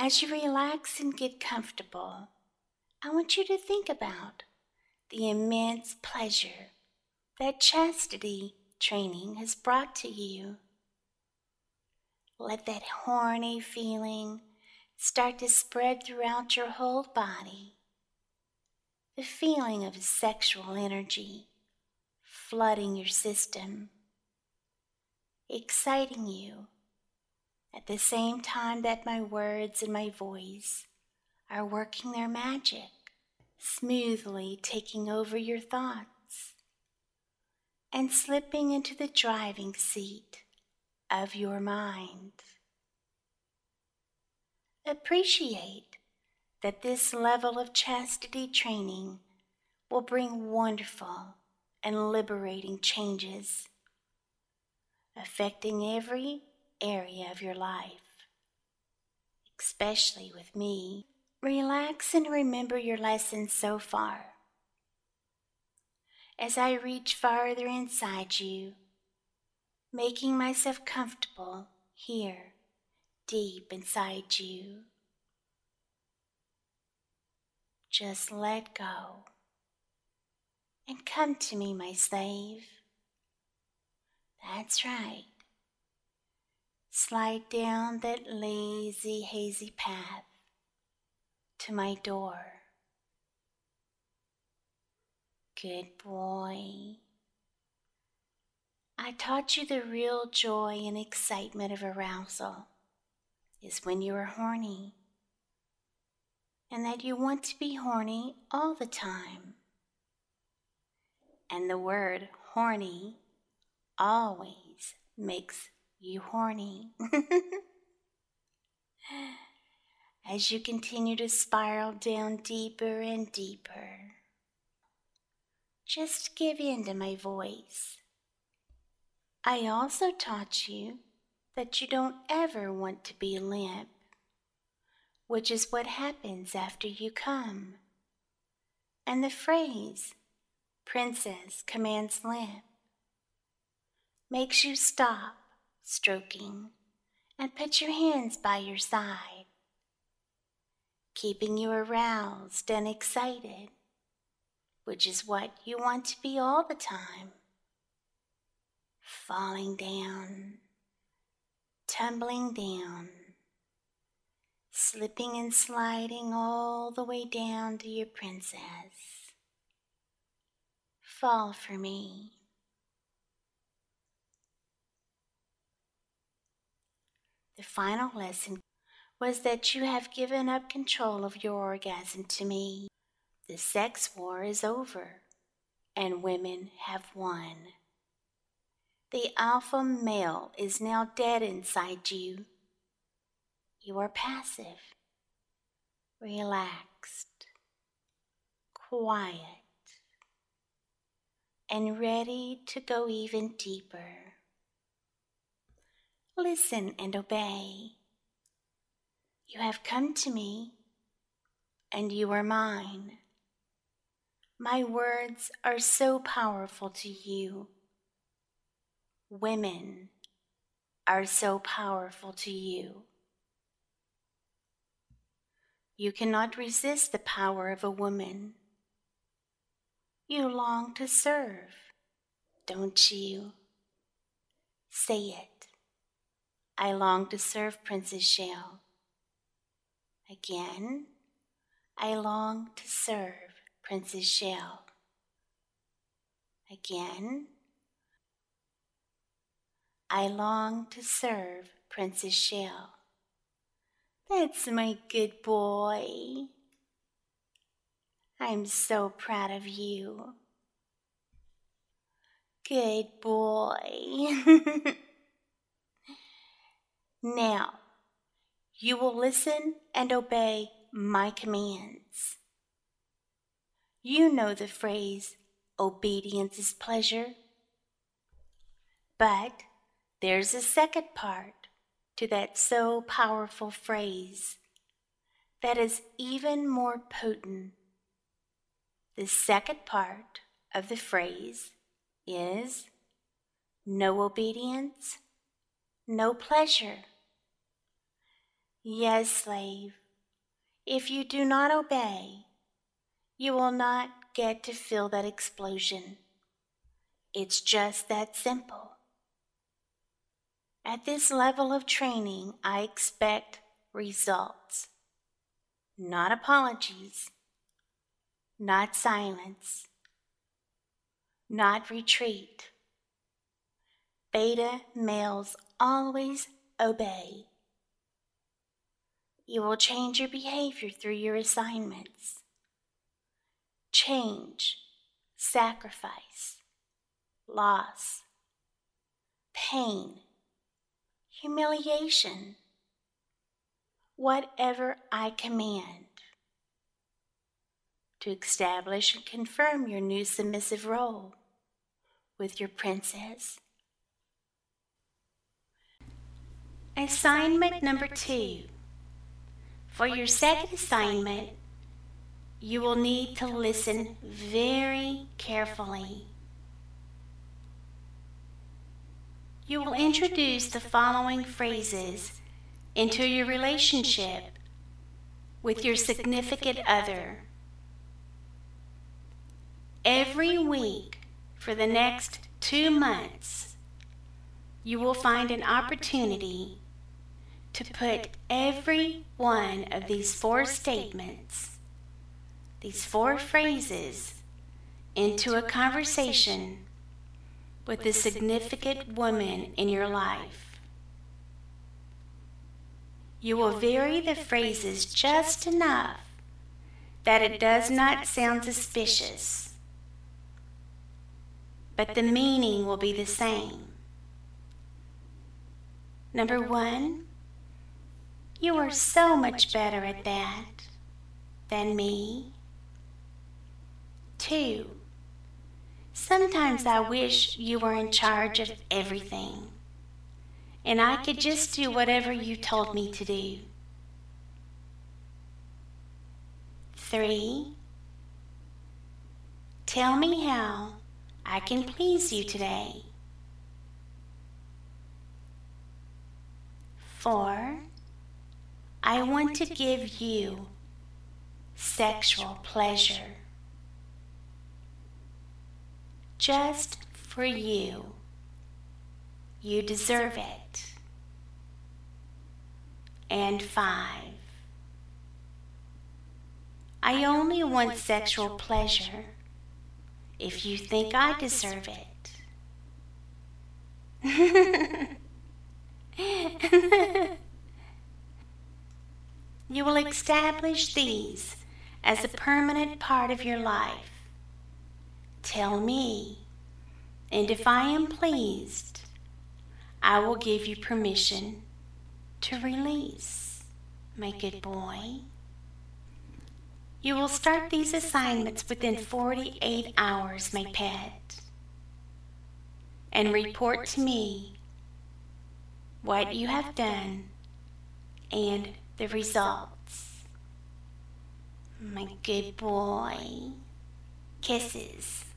As you relax and get comfortable, I want you to think about the immense pleasure that chastity training has brought to you. Let that horny feeling start to spread throughout your whole body. The feeling of sexual energy flooding your system, exciting you at the same time that my words and my voice are working their magic, smoothly taking over your thoughts and slipping into the driving seat of your mind. Appreciate that this level of chastity training will bring wonderful and liberating changes, affecting every area of your life, especially with me. Relax and remember your lessons so far. As I reach farther inside you, making myself comfortable here, deep inside you. Just let go and come to me, my slave. That's right. Slide down that lazy, hazy path to my door. Good boy. I taught you the real joy and excitement of arousal is when you are horny, and that you want to be horny all the time. And the word horny always makes you horny. As you continue to spiral down deeper and deeper, just give in to my voice. I also taught you that you don't ever want to be limp, which is what happens after you come. And the phrase, princess commands limp, makes you stop stroking and put your hands by your side, keeping you aroused and excited, which is what you want to be all the time. Falling down, tumbling down, slipping and sliding all the way down to your princess. Fall for me. The final lesson was that you have given up control of your orgasm to me. The sex war is over, and women have won. The alpha male is now dead inside you. You are passive, relaxed, quiet, and ready to go even deeper. Listen and obey. You have come to me, and you are mine. My words are so powerful to you. Women are so powerful to you. You cannot resist the power of a woman. You long to serve, don't you? Say it. I long to serve Princess Shell. Again, I long to serve Princess Shell. Again, I long to serve Princess Shell. That's my good boy. I'm so proud of you. Good boy. Now, you will listen and obey my commands. You know the phrase, obedience is pleasure. But there's a second part to that so powerful phrase that is even more potent. The second part of the phrase is no obedience, no pleasure. Yes, slave. If you do not obey, you will not get to feel that explosion. It's just that simple. At this level of training, I expect results, not apologies, not silence, not retreat. Beta males always obey. You will change your behavior through your assignments. Change, sacrifice, loss, pain, humiliation, whatever I command, to establish and confirm your new submissive role with your princess. Assignment number 2. For your second assignment, you will need to listen very carefully. You will introduce the following phrases into your relationship with your significant other. Every week for the next 2 months, you will find an opportunity to put every one of these 4 statements, these 4 phrases, into a conversation with the significant woman in your life. You will vary the phrases just enough that it does not sound suspicious, but the meaning will be the same. Number 1, you are so much better at that than me. 2, sometimes I wish you were in charge of everything, and I could just do whatever you told me to do. 3, tell me how I can please you today. 4, I want to give you sexual pleasure. Just for you. You deserve it. And 5, I only want sexual pleasure if you think I deserve it. You will establish these as a permanent part of your life. Tell me, and if I am pleased, I will give you permission to release, my good boy. You will start these assignments within 48 hours, my pet, and report to me what you have done and the results. My good boy. Kisses.